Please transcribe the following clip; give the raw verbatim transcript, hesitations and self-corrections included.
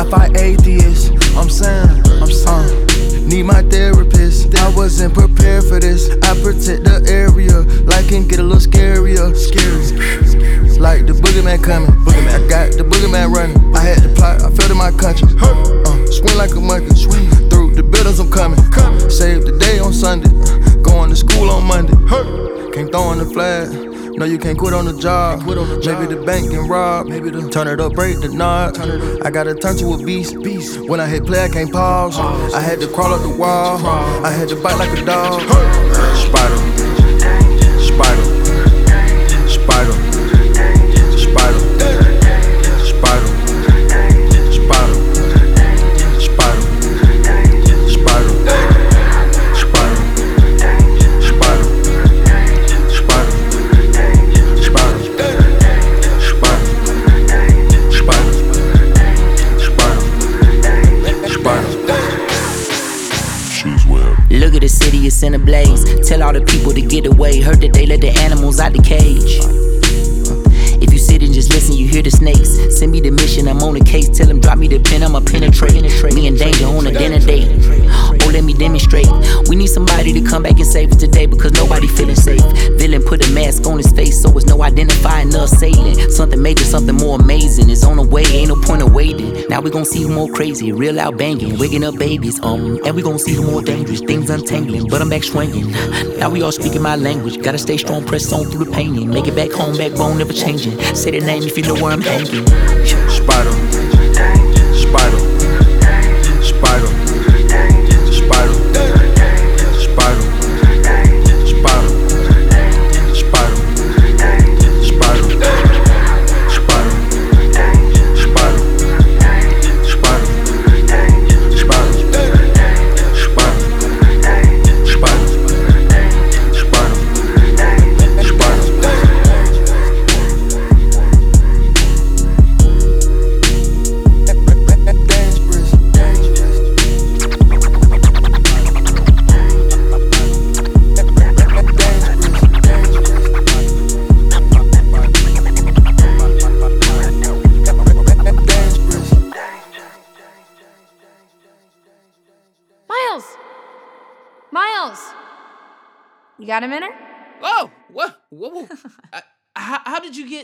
fight atheists. I'm saying, I'm saying. Need my therapist. I wasn't prepared for this. I protect the area, like can get a little scarier. Scary. Like the boogeyman coming. Boogeyman. I got the boogeyman running. I had to plot, I felt in my conscience. Uh, swing like a monkey. Swing through the buildings, I'm coming. Save the day on Sunday. Going to school on Monday. Can't throw in the flag. No, you can't quit on the job. Quit on the job. Maybe the bank can rob. Maybe the turn it up, break the knob. I gotta turn to a beast. beast. When I hit play, I can't pause. pause. I had to crawl up the wall. I had to bite like a dog. Spider, spider, spider, spider, spider, spider, spider, spider, spider. Look at the city, it's in a blaze. Tell all the people to get away. Heard that they let the animals out the cage. If you sit and just listen, you hear the snakes. Send me the mission, I'm on the case. Tell them drop me the pen, I'ma penetrate. Me and danger on a dinner date. Oh, let me demonstrate. We need somebody to come back and save us today, because nobody feeling safe. Villain put a mask on his face, so it's no identifying the assailant. Something major, something more amazing is on the way, ain't no point of waiting. Now we gon' see who more crazy, real out banging, waking up babies, um, and we gon' see who more dangerous, things untangling, but I'm back swinging. Now we all speaking my language, gotta stay strong, press on through the pain, and make it back home, backbone never changing. Say the name if you know where I'm hanging. Spider, spider, spider, spider, spider, spider, spider, spider, spider, You got a minute? Oh, what? Whoa, whoa. I, how, how did you get